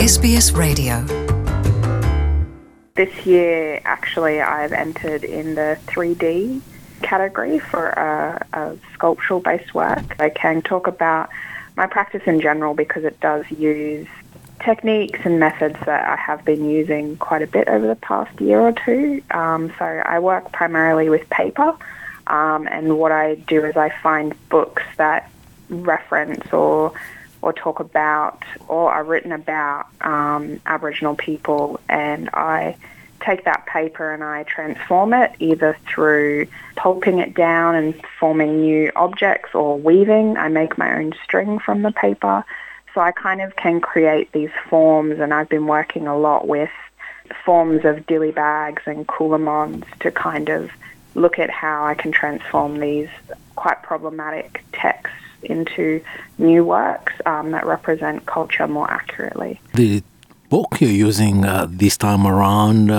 SBS Radio. This year, actually, I've entered in the 3D category for a sculptural-based work. I can talk about my practice in general because it does use techniques and methods that I have been using quite a bit over the past year or two. So I work primarily with paper, and what I do is I find books that reference or talk about or are written about Aboriginal people, and I take that paper and I transform it either through pulping it down and forming new objects or weaving. I make my own string from the paper. So I kind of can create these forms, and I've been working a lot with forms of dilly bags and coolamons to kind of look at how I can transform these quite problematic texts into new works that represent culture more accurately. The book you're using this time around,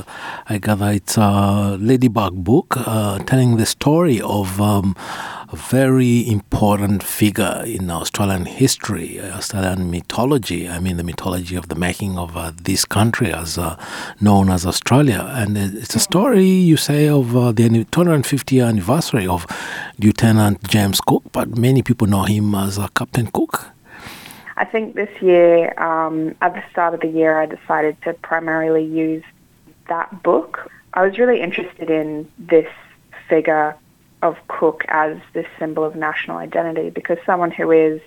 I gather it's a Ladybug book telling the story of a very important figure in Australian history, Australian mythology. I mean, the mythology of the making of this country as known as Australia. And it's a story, you say, of the 250th anniversary of Lieutenant James Cook, but many people know him as Captain Cook. I think this year, at the start of the year, I decided to primarily use that book. I was really interested in this figure of Cook as this symbol of national identity because someone who is,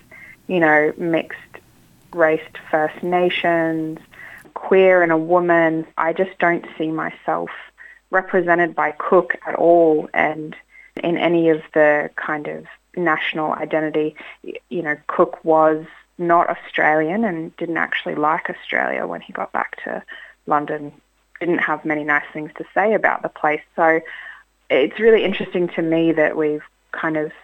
mixed raced First Nations, queer and a woman, I just don't see myself represented by Cook at all, and in any of the kind of national identity. Cook was not Australian and didn't actually like Australia when he got back to London. Didn't have many nice things to say about the place. So it's really interesting to me that we've kind of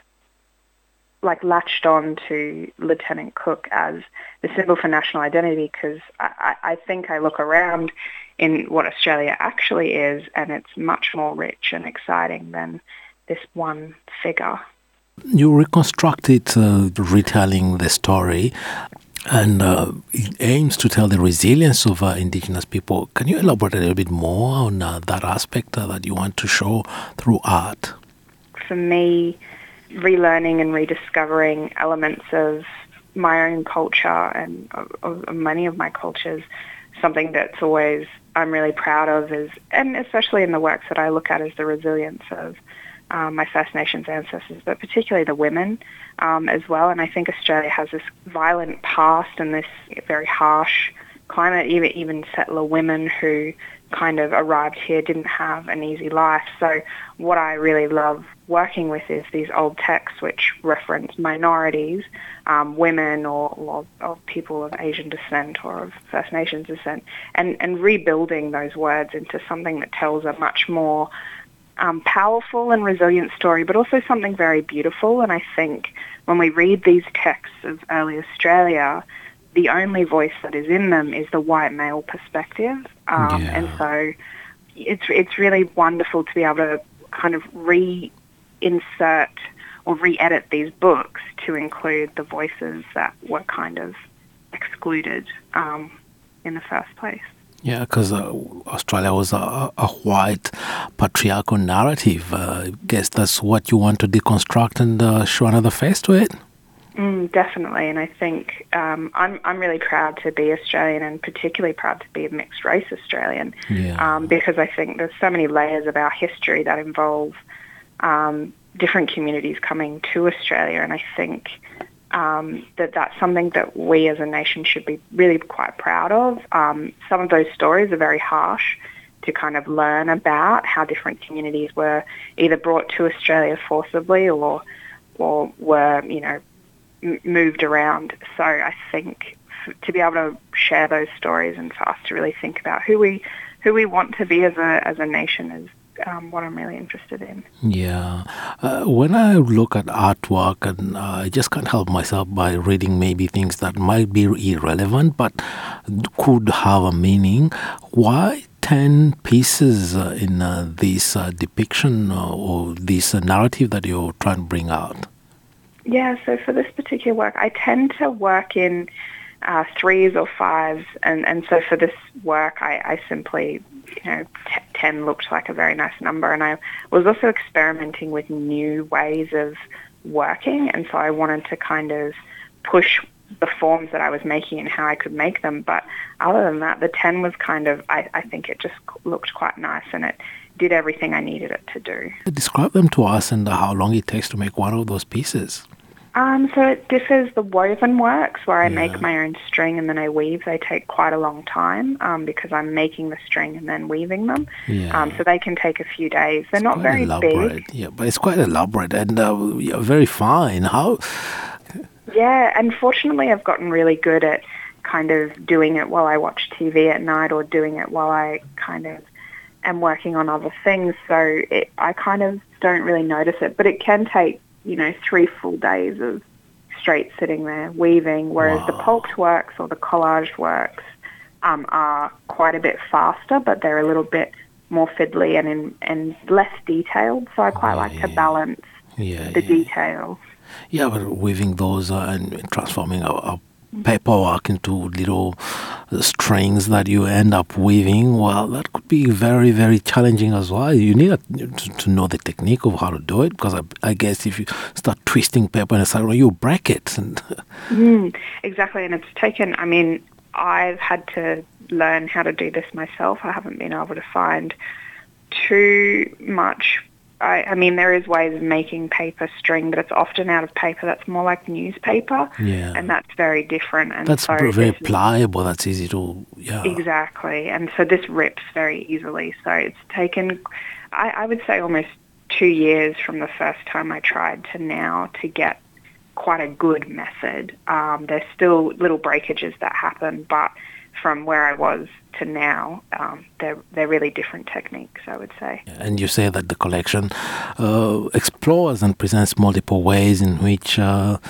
latched on to Lieutenant Cook as the symbol for national identity because I think I look around in what Australia actually is, and it's much more rich and exciting than this one figure. You reconstructed retelling the story, and it aims to tell the resilience of Indigenous people. Can you elaborate a little bit more on that aspect that you want to show through art? For me, relearning and rediscovering elements of my own culture and of many of my cultures, something that's always I'm really proud of is, and especially in the works that I look at, is the resilience of my First Nations ancestors, but particularly the women as well. And I think Australia has this violent past and this very harsh climate. Even settler women who kind of arrived here didn't have an easy life. So what I really love working with is these old texts which reference minorities, women or people of Asian descent or of First Nations descent, and rebuilding those words into something that tells a much more powerful and resilient story, but also something very beautiful. And I think when we read these texts of early Australia, the only voice that is in them is the white male perspective. And so it's really wonderful to be able to kind of reinsert or re-edit these books to include the voices that were kind of excluded in the first place. Yeah, because Australia was a white patriarchal narrative. I guess that's what you want to deconstruct and show another face to it? Definitely, and I think I'm really proud to be Australian and particularly proud to be a mixed race Australian because I think there's so many layers of our history that involve different communities coming to Australia, and I think that's something that we as a nation should be really quite proud of. Some of those stories are very harsh to kind of learn about how different communities were either brought to Australia forcibly or were, moved around. So I think to be able to share those stories and for us to really think about who we want to be as a nation is what I'm really interested in. Yeah. When I look at artwork, and I just can't help myself by reading maybe things that might be irrelevant but could have a meaning, why 10 pieces in this depiction or this narrative that you're trying to bring out? Yeah, so for this particular work, I tend to work in threes or fives, and so for this work, I simply, 10 looked like a very nice number, and I was also experimenting with new ways of working, and so I wanted to kind of push the forms that I was making and how I could make them. But other than that, the 10 was kind of, I think it just looked quite nice, and it did everything I needed it to do. Describe them to us and how long it takes to make one of those pieces. So it differs. The woven works, where I make my own string and then I weave, they take quite a long time because I'm making the string and then weaving them. So they can take a few days. They're not very elaborate. Big. Yeah, but it's quite elaborate and very fine. How? Yeah, and fortunately I've gotten really good at kind of doing it while I watch TV at night or doing it while I kind of am working on other things. So I kind of don't really notice it, but it can take 3 full days of straight sitting there weaving, whereas the pulped works or the collaged works are quite a bit faster, but they're a little bit more fiddly and less detailed. So I quite like to balance the details. Yeah, but weaving those and transforming a paperwork into little strings that you end up weaving, well, that could be very, very challenging as well. You need to know the technique of how to do it, because I guess if you start twisting paper and stuff, you break it. And exactly, and it's taken, I've had to learn how to do this myself. I haven't been able to find too much. There is ways of making paper string, but it's often out of paper that's more like newspaper, and that's very different. And that's very pliable. That's easy to, Exactly, and so this rips very easily. So it's taken, I would say, almost 2 years from the first time I tried to now to get quite a good method. There's still little breakages that happen, but from where I was to now, they're really different techniques, I would say. And you say that the collection explores and presents multiple ways in which you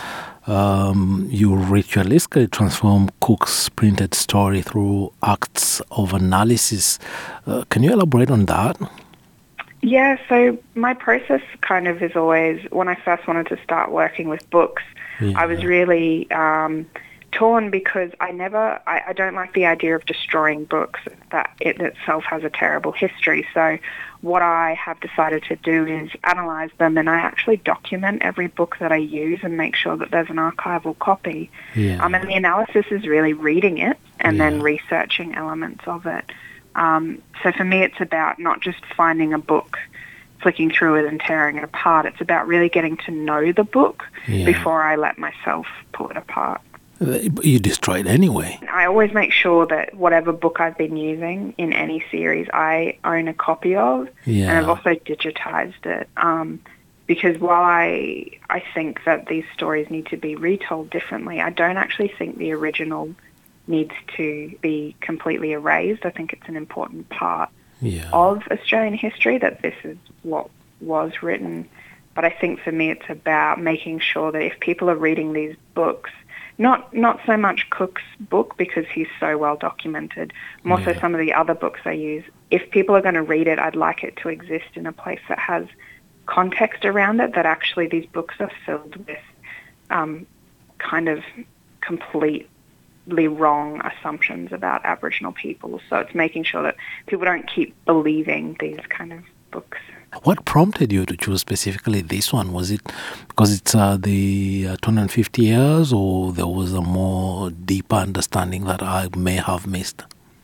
ritualistically transform Cook's printed story through acts of analysis. Can you elaborate on that? Yeah, so my process kind of is always, when I first wanted to start working with books, I was really torn because I don't like the idea of destroying books, that it itself has a terrible history. So what I have decided to do is analyze them, and I actually document every book that I use and make sure that there's an archival copy. And the analysis is really reading it and then researching elements of it. So for me, it's about not just finding a book, flicking through it and tearing it apart. It's about really getting to know the book before I let myself pull it apart. You destroy it anyway. I always make sure that whatever book I've been using in any series, I own a copy of, and I've also digitized it. Because while I think that these stories need to be retold differently, I don't actually think the original needs to be completely erased. I think it's an important part of Australian history that this is what was written. But I think for me it's about making sure that if people are reading these books, not so much Cook's book because he's so well documented, more so some of the other books I use, if people are going to read it, I'd like it to exist in a place that has context around it, that actually these books are filled with kind of completely wrong assumptions about Aboriginal people. So it's making sure that people don't keep believing these kind of books. What prompted you to choose specifically this one? Was it because it's the 250 years, or there was a more deeper understanding that I may have missed?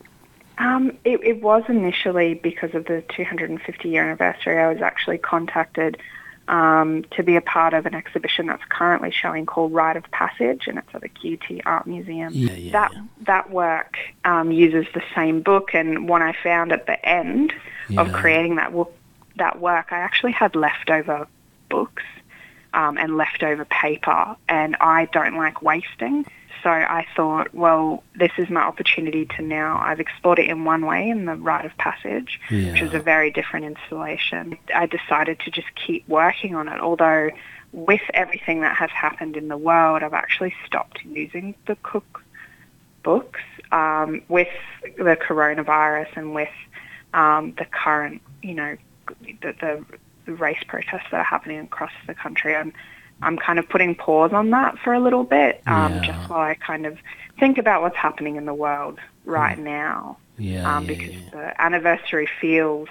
It was initially because of the 250-year anniversary. I was actually contacted to be a part of an exhibition that's currently showing called Rite of Passage, and it's at the QT Art Museum. That work uses the same book, and when I found at the end of creating that work, I actually had leftover books and leftover paper, and I don't like wasting. So I thought, well, this is my opportunity to now, I've explored it in one way in the Rite of Passage, which is a very different installation. I decided to just keep working on it, although with everything that has happened in the world, I've actually stopped using the Cook books with the coronavirus and with the current, the race protests that are happening across the country. I'm kind of putting pause on that for a little bit, Yeah. just while I kind of think about what's happening in the world right now. Because the anniversary feels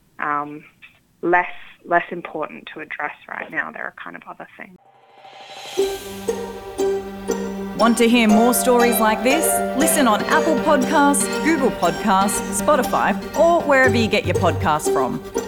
less important to address right now. There are kind of other things. Want to hear more stories like this? Listen on Apple Podcasts, Google Podcasts, Spotify, or wherever you get your podcasts from.